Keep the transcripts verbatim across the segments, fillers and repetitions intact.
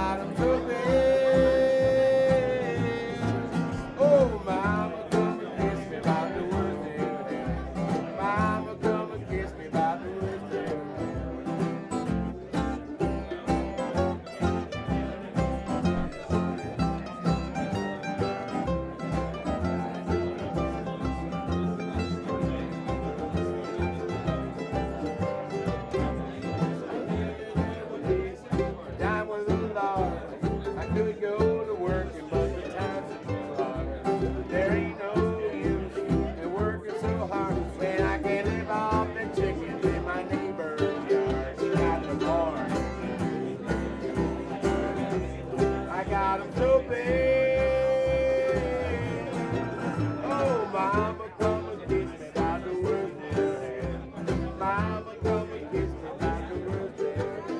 got 'em so bad. Oh, mama, come and kiss me about the worst thing. Mama, come and kiss me about the worst thing. Time was a lot. I could go to work and but the times are too hard. There ain't no use in working so hard when I can live off the chickens in my neighbor's yard. She got the barn. I got 'em so bad. Oh, mama, come and kiss me about the worst thing. Mama, come and kiss me about the worst thing.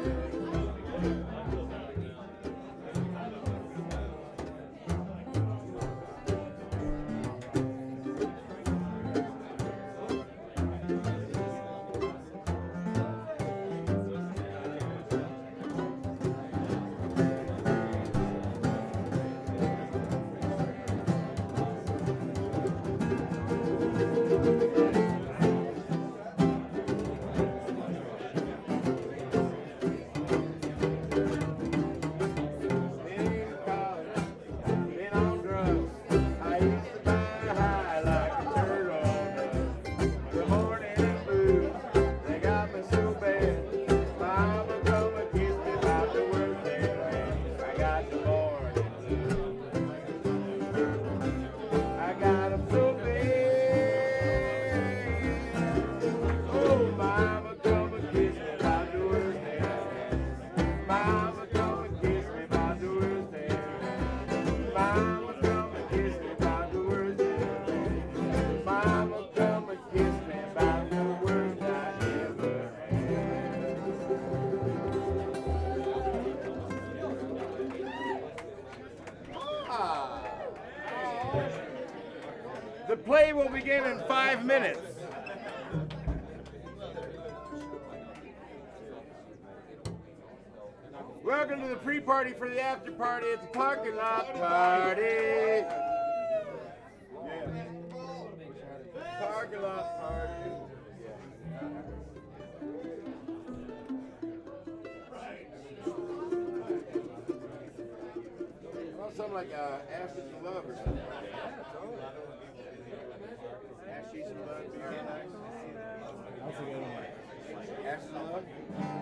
The play will begin in five minutes. Welcome to the pre-party for the after party. It's a parking lot party. Yeah. Parking lot party. Well, something like uh, Ashes of Love or something. Yeah, totally. Ashes of Love, be nice. Ashes of Love.